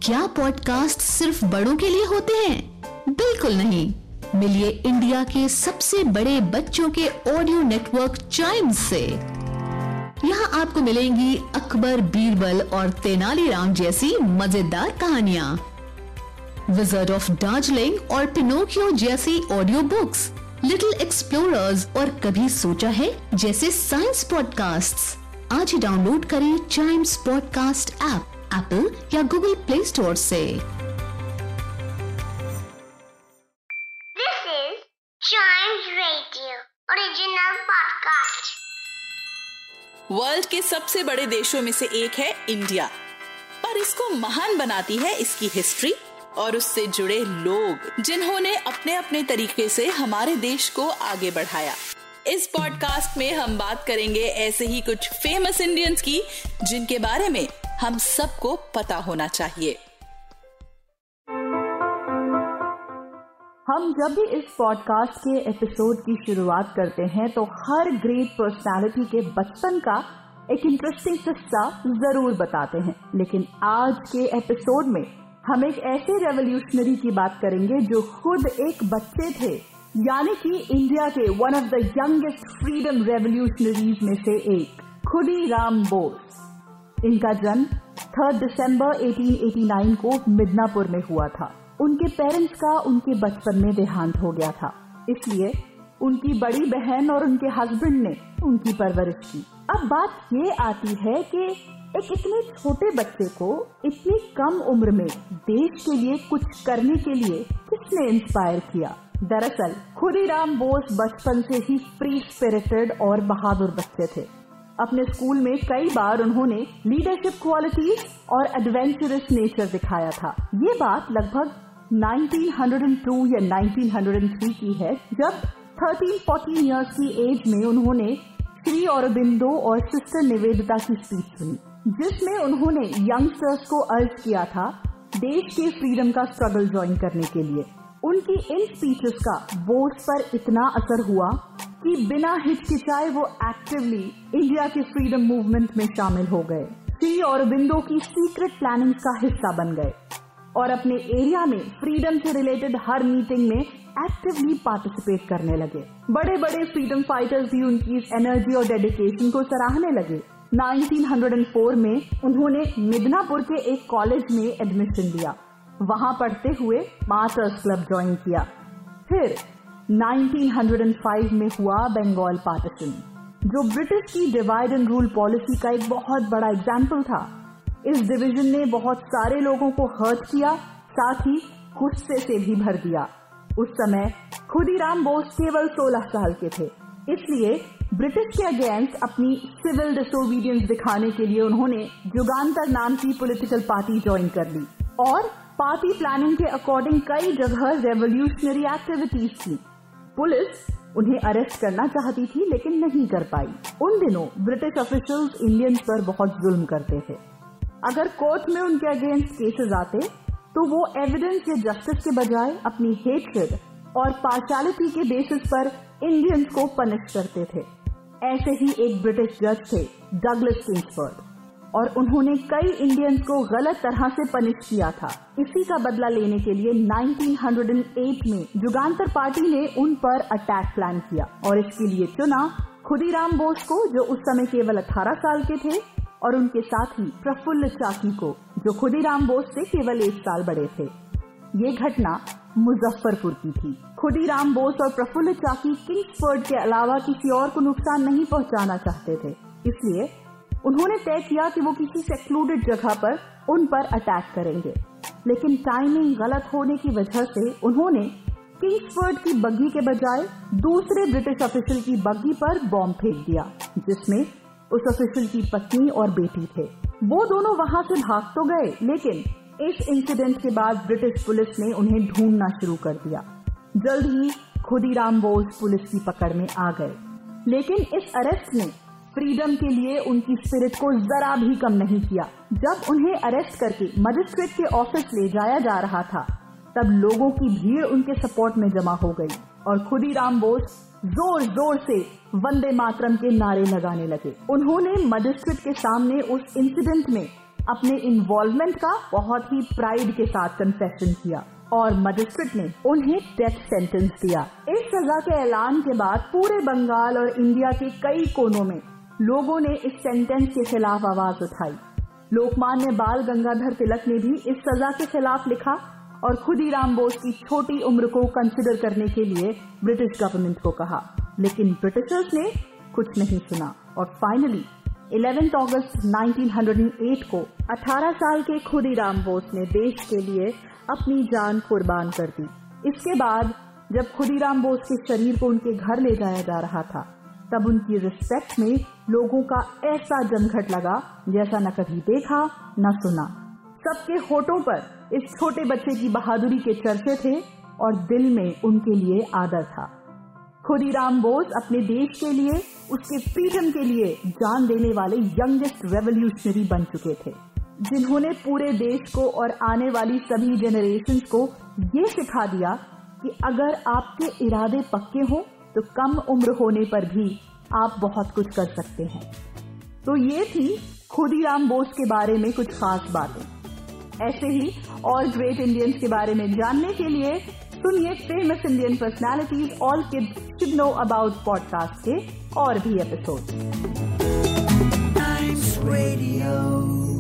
क्या पॉडकास्ट सिर्फ बड़ों के लिए होते हैं? बिल्कुल नहीं। मिलिए इंडिया के सबसे बड़े बच्चों के ऑडियो नेटवर्क चाइम्स से। यहाँ आपको मिलेंगी अकबर, बीरबल और तेनालीराम जैसी मजेदार कहानियाँ, विज़र्ड ऑफ दार्जिलिंग और पिनोकियो जैसी ऑडियो बुक्स, लिटिल एक्सप्लोरर्स और कभी सोचा है जैसे साइंस पॉडकास्ट्स। आज ही डाउनलोड करें चाइम्स पॉडकास्ट ऐप एप्पल या गूगल प्ले स्टोर से। This is Chimes Radio original podcast. World के सबसे बड़े देशों में से एक है इंडिया, पर इसको महान बनाती है इसकी हिस्ट्री और उससे जुड़े लोग, जिन्होंने अपने अपने तरीके से हमारे देश को आगे बढ़ाया। इस पॉडकास्ट में हम बात करेंगे ऐसे ही कुछ फेमस इंडियंस की, जिनके बारे में हम सबको पता होना चाहिए। हम जब भी इस पॉडकास्ट के एपिसोड की शुरुआत करते हैं तो हर ग्रेट पर्सनालिटी के बचपन का एक इंटरेस्टिंग किस्सा जरूर बताते हैं, लेकिन आज के एपिसोड में हम एक ऐसे रेवोल्यूशनरी की बात करेंगे जो खुद एक बच्चे थे, यानी कि इंडिया के one of the youngest freedom revolutionaries में से एक, खुदीराम बोस। इनका जन्म 3 दिसंबर 1889 को मिदनापुर में हुआ था। उनके पेरेंट्स का उनके बचपन में देहांत हो गया था, इसलिए उनकी बड़ी बहन और उनके हस्बैंड ने उनकी परवरिश की। अब बात ये आती है कि एक इतने छोटे बच्चे को इतनी कम उम्र में देश के लिए कुछ करने के लिए किसने इंस्पायर किया? दरअसल खुदीराम बोस बचपन से ही फ्री स्पिरिटेड और बहादुर बच्चे थे। अपने स्कूल में कई बार उन्होंने लीडरशिप क्वालिटीज और एडवेंचरस नेचर दिखाया था। ये बात लगभग 1902 या 1903 की है, जब 13-14 इयर्स की एज में उन्होंने श्री अरबिंदो और सिस्टर निवेदिता की स्पीच सुनी, जिसमें उन्होंने यंगस्टर्स को अर्ज किया था देश के फ्रीडम का स्ट्रगल ज्वाइन करने के लिए। उनकी इन स्पीचेस का बोस पर इतना असर हुआ कि बिना हिचकिचाए वो एक्टिवली इंडिया के फ्रीडम मूवमेंट में शामिल हो गए, श्री अरबिंदो की सीक्रेट प्लानिंग का हिस्सा बन गए और अपने एरिया में फ्रीडम से रिलेटेड हर मीटिंग में एक्टिवली पार्टिसिपेट करने लगे। बड़े बड़े फ्रीडम फाइटर्स भी उनकी इस एनर्जी और डेडिकेशन को सराहने लगे। 1904 में उन्होंने मिदनापुर के एक कॉलेज में एडमिशन लिया, वहां पढ़ते हुए मास्टर्स क्लब ज्वाइन किया। फिर 1905 में हुआ बंगाल पार्टीशन, जो ब्रिटिश की डिवाइड एंड रूल पॉलिसी का एक बहुत बड़ा एग्जाम्पल था। इस डिवीजन ने बहुत सारे लोगों को हर्ट किया, साथ ही गुस्से से भी भर दिया। उस समय खुदीराम बोस केवल 16 साल के थे, इसलिए ब्रिटिश के अगेंस्ट अपनी सिविल डिसोबीडियंस दिखाने के लिए उन्होंने जुगांतर नाम की पॉलिटिकल पार्टी ज्वाइन कर ली और पार्टी प्लानिंग के अकॉर्डिंग कई जगह रेवोल्यूशनरी एक्टिविटीज की। पुलिस उन्हें अरेस्ट करना चाहती थी लेकिन नहीं कर पाई। उन दिनों ब्रिटिश ऑफिशियल्स इंडियंस पर बहुत जुल्म करते थे। अगर कोर्ट में उनके अगेंस्ट केसेस आते तो वो एविडेंस या जस्टिस के बजाय अपनी हेट्रेड और पार्शियलिटी के बेसिस पर इंडियंस को पनिश करते थे। ऐसे ही एक ब्रिटिश जज थे, डगलस किंग्सफोर्ड, और उन्होंने कई इंडियंस को गलत तरह से पनिश किया था। इसी का बदला लेने के लिए 1908 में जुगांतर पार्टी ने उन पर अटैक प्लान किया और इसके लिए चुना खुदीराम बोस को, जो उस समय केवल 18 साल के थे, और उनके साथ ही प्रफुल्ल चाकी को, जो खुदीराम बोस से केवल 1 साल बड़े थे। ये घटना मुजफ्फरपुर की थी। खुदीराम बोस और प्रफुल्ल चाकी किंग्सफोर्ड के अलावा किसी और को नुकसान नहीं पहुंचाना चाहते थे, इसलिए उन्होंने तय किया कि वो किसी सेक्लूडेड जगह पर उन पर अटैक करेंगे। लेकिन टाइमिंग गलत होने की वजह से उन्होंने किंग्सफोर्ड की बग्गी के बजाय दूसरे ब्रिटिश ऑफिशियल की बग्गी पर बॉम्ब फेंक दिया, जिसमें उस ऑफिशियल की पत्नी और बेटी थे। वो दोनों वहां से भाग तो गए, लेकिन इस इंसिडेंट के बाद ब्रिटिश पुलिस ने उन्हें ढूंढना शुरू कर दिया। जल्द ही खुदीराम बोस पुलिस की पकड़ में आ गए, लेकिन इस अरेस्ट ने फ्रीडम के लिए उनकी स्पिरिट को जरा भी कम नहीं किया। जब उन्हें अरेस्ट करके मजिस्ट्रेट के ऑफिस ले जाया जा रहा था, तब लोगों की भीड़ उनके सपोर्ट में जमा हो गई और खुदीराम बोस जोर जोर से वंदे मातरम के नारे लगाने लगे। उन्होंने मजिस्ट्रेट के सामने उस इंसिडेंट में अपने इन्वॉल्वमेंट का बहुत ही प्राइड के साथ कन्फेशन किया और मजिस्ट्रेट ने उन्हें डेथ सेंटेंस दिया। इस सजा के ऐलान के बाद पूरे बंगाल और इंडिया के कई कोनों में लोगों ने इस सेंटेंस के खिलाफ आवाज उठाई। लोकमान्य बाल गंगाधर तिलक ने भी इस सजा के खिलाफ लिखा और खुदीराम बोस की छोटी उम्र को कंसिडर करने के लिए ब्रिटिश गवर्नमेंट को कहा, लेकिन ब्रिटिशर्स ने कुछ नहीं सुना और फाइनली 11 अगस्त 1908 को 18 साल के खुदीराम बोस ने देश के लिए अपनी जान कुर्बान कर दी। इसके बाद जब खुदीराम बोस के शरीर को उनके घर ले जाया जा रहा था, तब उनकी रिस्पेक्ट में लोगों का ऐसा जमघट लगा जैसा न कभी देखा न सुना। सबके होठों पर इस छोटे बच्चे की बहादुरी के चर्चे थे और दिल में उनके लिए आदर था। खुदीराम बोस अपने देश के लिए, उसके फ्रीडम के लिए जान देने वाले यंगेस्ट रेवोल्यूशनरी बन चुके थे, जिन्होंने पूरे देश को और आने वाली सभी जनरेशंस को ये सिखा दिया कि अगर आपके इरादे पक्के हों तो कम उम्र होने पर भी आप बहुत कुछ कर सकते हैं। तो ये थी खुदीराम बोस के बारे में कुछ खास बातें। ऐसे ही और ग्रेट इंडियंस के बारे में जानने के लिए सुनिए famous Indian personalities all kids should know about podcast के और भी एपिसोड।